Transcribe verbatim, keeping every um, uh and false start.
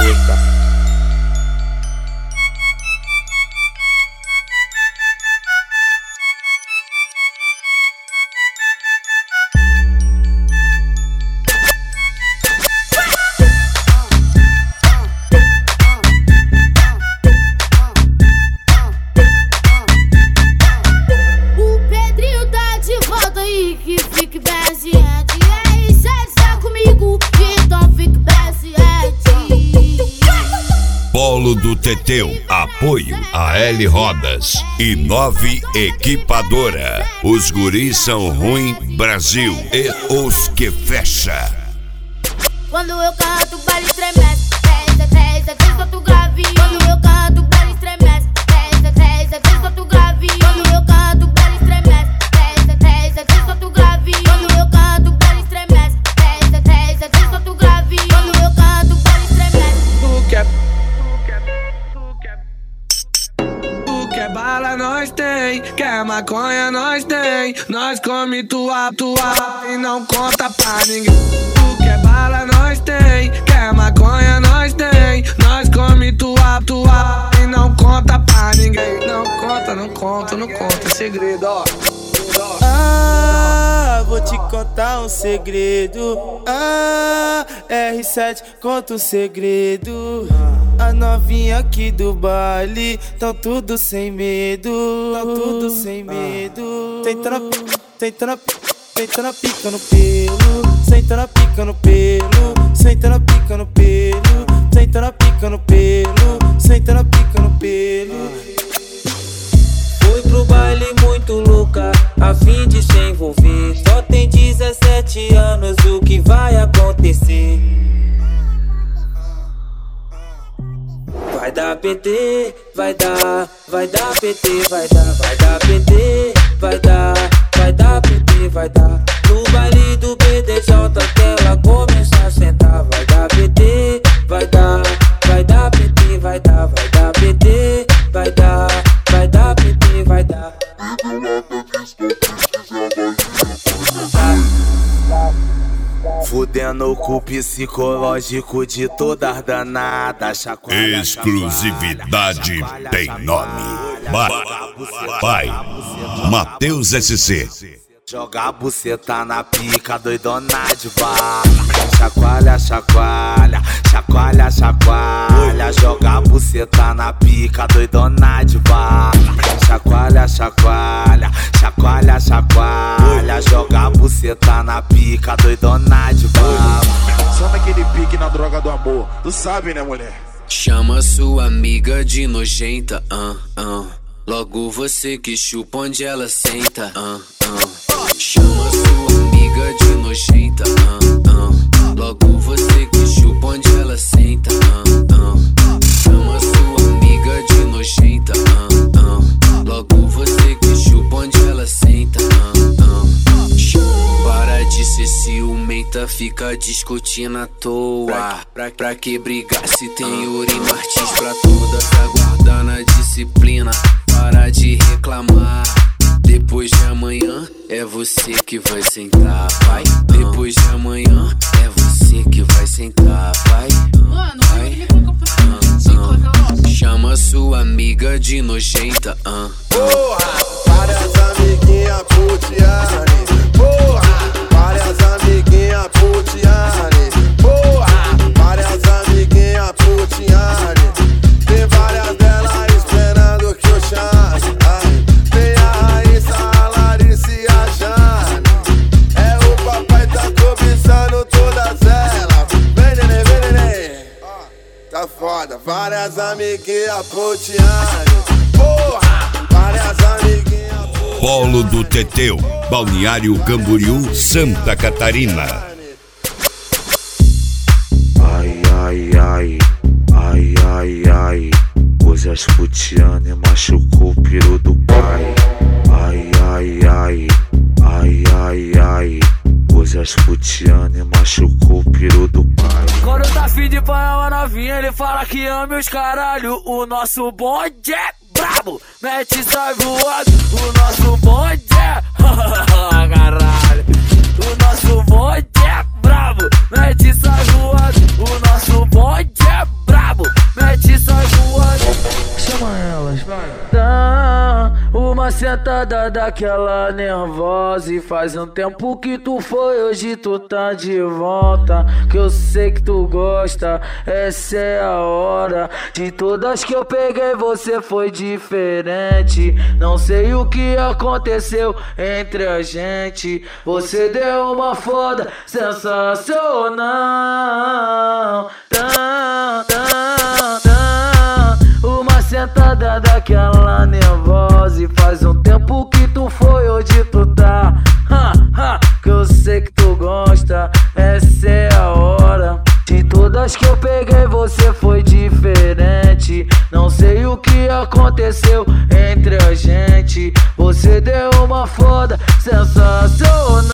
pica. Polo do Teteu, apoio a L Rodas e nove Equipadora. Os guris são ruim Brasil e os que fecha. Quando eu canto, o baile estremece. Festa, festa, festa, tu grave. Quando eu canto, o baile estremece. Festa, festa, festa, tu grave. Quando eu canto, o baile estremece. Festa, festa, festa, tu grave. Quando eu canto, o baile estremece. Festa, festa, festa, tu grave. Quando eu canto, o baile estremece. Tu quer Quer bala, nós tem. Quer maconha, nós tem. Nós come tua, tua e não conta pra ninguém. Tu quer bala, nós tem. Quer maconha, nós tem. Nós come tua, tua e não conta pra ninguém. Não conta, não conta, não conta, é segredo, ó. Ah, vou te contar um segredo. Ah, R sete conta um segredo. A novinha aqui do baile tão tudo sem medo, tão tudo sem medo. Senta na, senta na, senta na pica no pelo, senta na pica no pelo, senta na pica no pelo, senta na pica no pelo, senta na pica no pelo. Fui pro baile muito louca, a fim de se envolver. Só tem dezessete anos, o que vai acontecer? Vai dar P T, vai dar, vai dar P T, vai dar, vai dar P T, vai dar, vai dar P T, vai dar. No baile do B D J que ela começa a sentar. Vai dar P T, vai dar, vai dar P T, vai dar, vai dar P T, vai dar, vai dar P T, vai dar. Fudendo com o psicológico de todas danadas. Exclusividade tem nome. Vai, vai, Matheus S C. Joga a buceta na pica, doidona de barra. Chacoalha, chacoalha, chacoalha, chacoalha. Joga a buceta na pica, doidona de barra. Chacoalha, chacoalha, chacoalha, chacoalha. Joga a buceta na pica, doidona de barra. Só naquele pique na droga do amor, tu sabe, né, mulher? Chama sua amiga de nojenta, ah, ah. Logo você que chupa onde ela senta, ah, ah. Chama sua amiga de nojenta, ah, ah. Logo você que chupa onde ela senta, ah, ah. Chama sua amiga de nojenta, ah, ah. Logo você que chupa onde ela senta, ah, ah. Para de ser ciumenta, fica discutindo à toa. Pra, pra que brigar se tem Yuri Martins pra todas, aguardando a disciplina. Para de reclamar. Depois de amanhã é você que vai sentar, vai. Depois de amanhã é você que vai sentar, vai. Vai. Chama sua amiga de nojenta, ah. Porra, várias amiguinhas putiane. Porra, várias amiguinhas putiane. Porra, várias amiguinhas putiane. Tem várias delas esperando que eu chame. Tem a Raíssa, a Larissa e a Jane. É o papai tá cobiçando todas elas. Vem, neném, vem, neném. Tá foda, várias amiguinhas putiane. Porra, várias amiguinhas. Polo do Teteu, Balneário Camboriú, Santa Catarina. Ai, ai, ai, ai, ai, ai. Coisas putiane machucou o peru do pai. Ai, ai, ai, ai, ai, ai. Coisas putiane machucou o peru do pai. Quando tá afim de panhar uma novinha, ele fala que ama os caralho. O nosso bonde é brabo, mete sai voado. O nosso bonde é caralho. O nosso bonde é brabo, mete sai voado. O nosso bonde é brabo. Uma sentada daquela nervosa. E faz um tempo que tu foi, hoje tu tá de volta. Que eu sei que tu gosta, essa é a hora. De todas que eu peguei você foi diferente. Não sei o que aconteceu entre a gente. Você deu uma foda sensacional. Tá, tá, tá. Uma sentada daquela nervosa. E faz um tempo que tu foi, hoje tu tá. Ha, ha, que eu sei que tu gosta, essa é a hora. De todas que eu peguei você foi diferente. Não sei o que aconteceu entre a gente. Você deu uma foda sensacional.